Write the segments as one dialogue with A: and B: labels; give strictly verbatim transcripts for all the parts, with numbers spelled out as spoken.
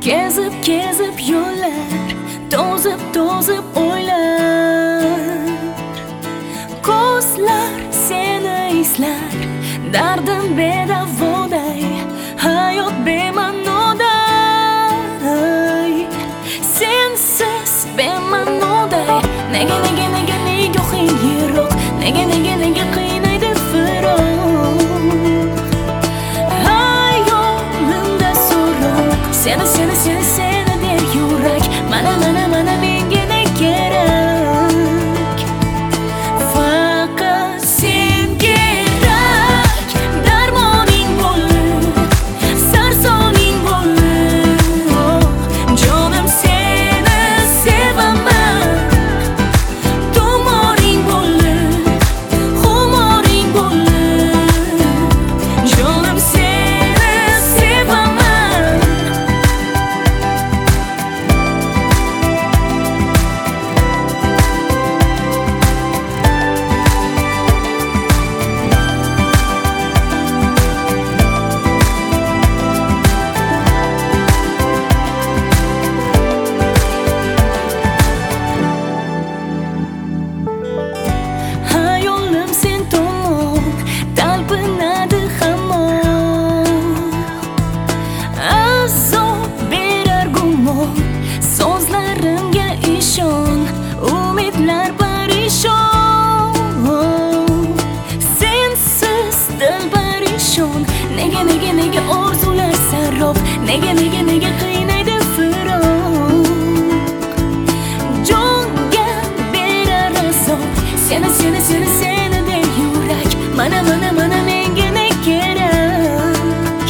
A: Kezib kezib yo'llar, to'zib to'zib o'ylar, ko'zlar seni izlar, dardim bedavoday, hayot bema'noday, sensiz bema'noday. Nega nega nega nega qiyiroq, nega nega nega qiynaydi firoq, hayolimda so'roq, seni seni seni seni der yurak, mana mana mana menga ne kerak, faqat sen kerak, darmoning bo'lib, sarsoning bo'lib, jonim seni sevaman, tumoring bo'lib, xumoring bo'lib, jonim seni sevaman. Hayolim sen tomon talpinadi hamon, azob berar gumon, so'zlarimga ishon, umidlar parishon, sensiz dil parishon. Nega nega nega orzular sarob, nega nega nega qiynaydi firoq, jonga berar azob, seni seni seni seni der yurak, mana mana mana menga ne kerak,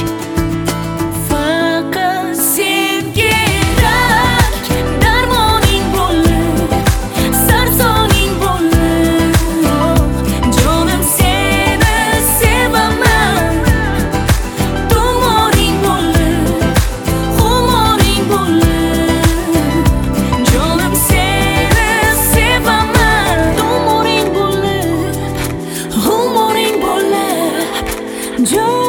A: faqat sen kerak, darmoning bo'lib, sarsoning bo'lib, jonim seni sevaman, tumoring bo'lib, xumoring bo'lib, jonim seni sevaman, tumoring bo'lib, xumoring bo'lib, jonim